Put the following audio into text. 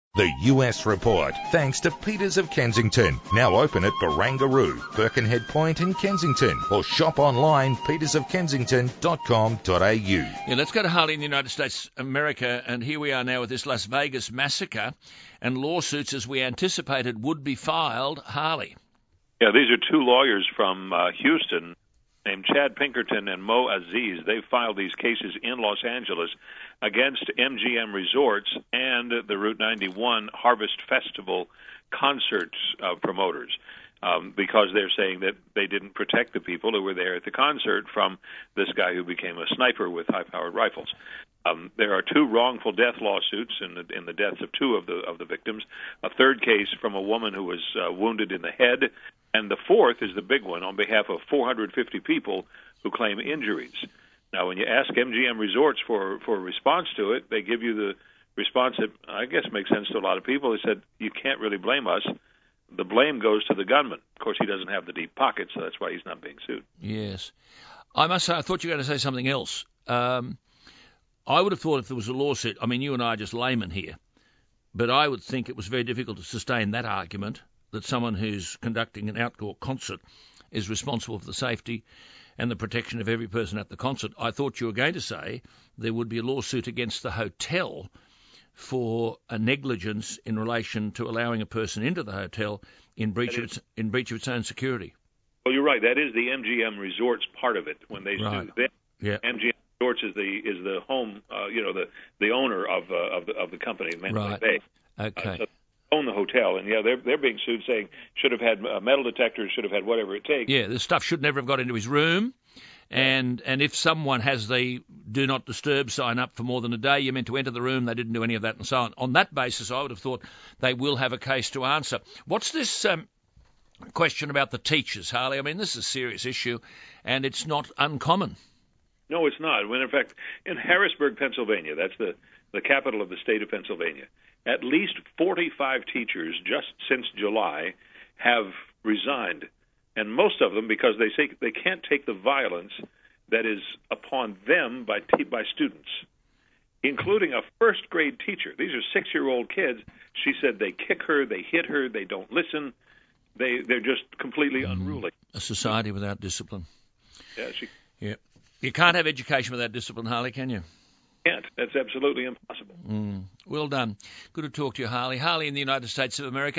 The US Report, thanks to Peters of Kensington. Now open at Barangaroo, Birkenhead Point and Kensington. Or shop online, petersofkensington.com.au. Yeah, let's go to Harley in the United States, America. And here we are now with this Las Vegas massacre. And lawsuits, as we anticipated, would be filed. Harley. Yeah, these are two lawyers from Houston named Chad Pinkerton and Mo Aziz. They filed these cases in Los Angeles against MGM Resorts and the Route 91 Harvest Festival concert promoters because they're saying that they didn't protect the people who were there at the concert from this guy who became a sniper with high-powered rifles. There are two wrongful death lawsuits in the deaths of two of the victims. A third case from a woman who was wounded in the head, and the fourth is the big one on behalf of 450 people who claim injuries. Now, when you ask MGM Resorts for a response to it, they give you the response that I guess makes sense to a lot of people. They said, you can't really blame us. The blame goes to the gunman. Of course, he doesn't have the deep pockets, so that's why he's not being sued. Yes. I must say, I thought you were going to say something else. I would have thought if there was a lawsuit, I mean, you and I are just laymen here, but I would think it was very difficult to sustain that argument that someone who's conducting an outdoor concert is responsible for the safety and the protection of every person at the concert. I thought you were going to say there would be a lawsuit against the hotel for a negligence in relation to allowing a person into the hotel in breach of its own security. Well, you're right. That is the MGM Resorts part of it. When they sue them, yeah. MGM Resorts is the home, the owner of the company, Mandalay Bay. Okay. So own the hotel, and they're being sued, saying should have had metal detectors, should have had whatever it takes. Yeah, this stuff should never have got into his room, and if someone has the do not disturb sign up for more than a day, you're meant to enter the room. They didn't do any of that, and so on. On that basis, I would have thought they will have a case to answer. What's this question about the teachers, Harley? I mean, this is a serious issue, and it's not uncommon. No, it's not. When in fact, in Harrisburg, Pennsylvania, that's the capital of the state of Pennsylvania, at least 45 teachers just since July have resigned, and most of them because they say they can't take the violence that is upon them by students, including a first-grade teacher. These are 6-year-old kids. She said they kick her, they hit her, they don't listen. They're just completely unruly. A society without discipline. Yeah. You can't have education without discipline, Harley, can you? Can't. That's absolutely impossible. Well done. Good to talk to you, Harley. Harley in the United States of America.